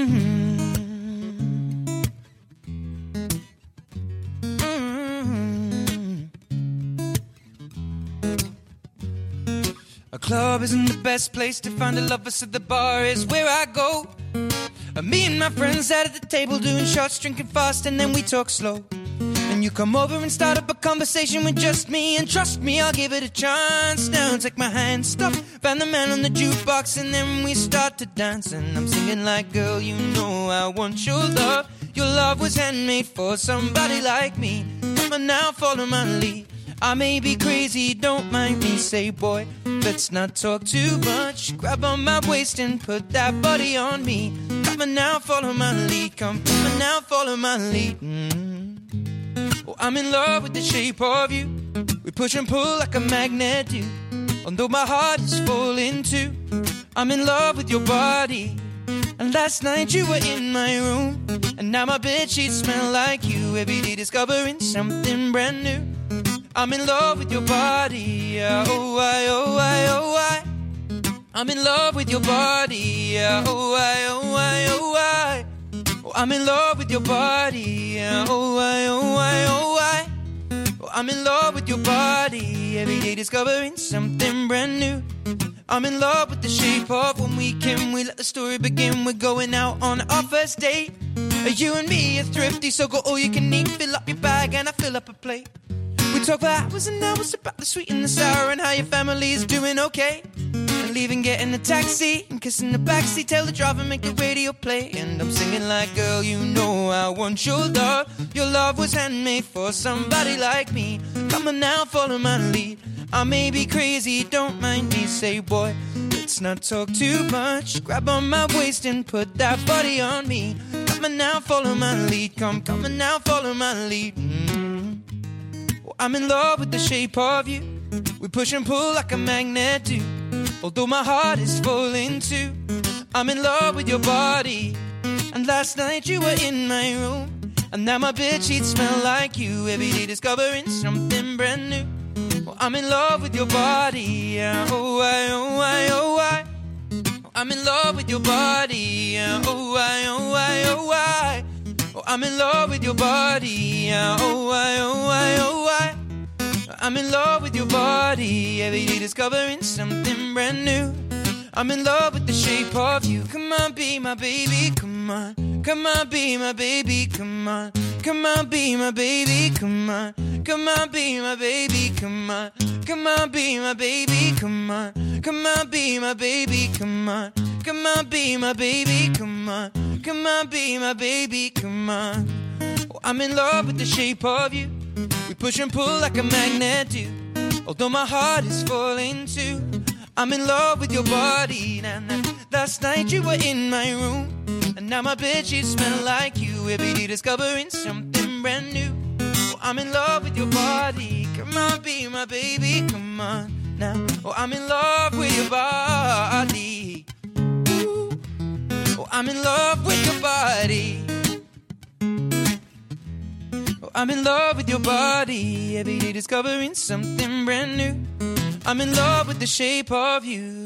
A club isn't the best place to find a lover, so the bar is where I go. Me and my friends sat at the table doing shots, drinking fast, and then we talk slow. And you come over and start up a conversation with just me, and trust me, I'll give it a chance. Now take my hand, stop, find the man on the jukebox, and then we start to dance. And I'm singing like, girl, you know I want your love. Your love was handmade for somebody like me. Come on now, follow my lead. I may be crazy, don't mind me. Say, boy, let's not talk too much. Grab on my waist and put that body on me. Come on now, follow my lead. Come on now, follow my lead. Oh, I'm in love with the shape of you. We push and pull like a magnet do. Although my heart is falling too, I'm in love with your body. And last night you were in my room, and now my bedsheets smell like you. Every day discovering something brand new. I'm in love with your body, yeah, oh I, oh I, oh I. I'm in love with your body, yeah, oh I, oh I, oh I. Oh, I'm in love with your body, yeah, oh I, oh I, oh I. Oh, I'm in love with your body, every day discovering something brand new. I'm in love with the shape of when we can, we let the story begin. We're going out on our first date. You and me are thrifty, so go all you can eat. Fill up your bag and I fill up a plate. We talk for hours and hours about the sweet and the sour and how your family is doing okay. And leaving, getting a taxi and kissing the backseat. Tell the driver, make the radio play. And I'm singing like, girl, you know I want your love. Your love was handmade for somebody like me. Come on now, follow my lead. I may be crazy, don't mind me. Say, boy, let's not talk too much. Grab on my waist and put that body on me. Come on now, follow my lead. Come on now, follow my lead. I'm in love with the shape of you. We push and pull like a magnet do. Although my heart is falling too, I'm in love with your body. And last night you were in my room, and now my bedsheets smell like you. Every day discovering something brand new. Well, I'm in love with your body, yeah, oh I, oh I, oh I. I'm in love with your body, yeah, oh I, oh I, oh I. Oh, I'm in love with your body, yeah, oh I, oh I, oh I. I'm in love with your body, every day discovering something brand new. I'm in love with the shape of you. Come on, be my baby, come on. Come on, be my baby, come on. Come on, be my baby, come on. Come on, be my baby, come on. Come on, be my baby, come on. Come on, be my baby, come on. Come on, be my baby, come on. Come on, be my baby, come on. Oh, I'm in love with the shape of you. We push and pull like a magnet do. Although my heart is falling too, I'm in love with your body. Nah, nah. Last night you were in my room, and now my bedsheets smell like you. Every day discovering something brand new. Oh, I'm in love with your body. Come on, be my baby, come on now. Oh, I'm in love with your body. Ooh. Oh, I'm in love with your body. Oh, I'm in love with your body. Every day discovering something brand new. I'm in love with the shape of you.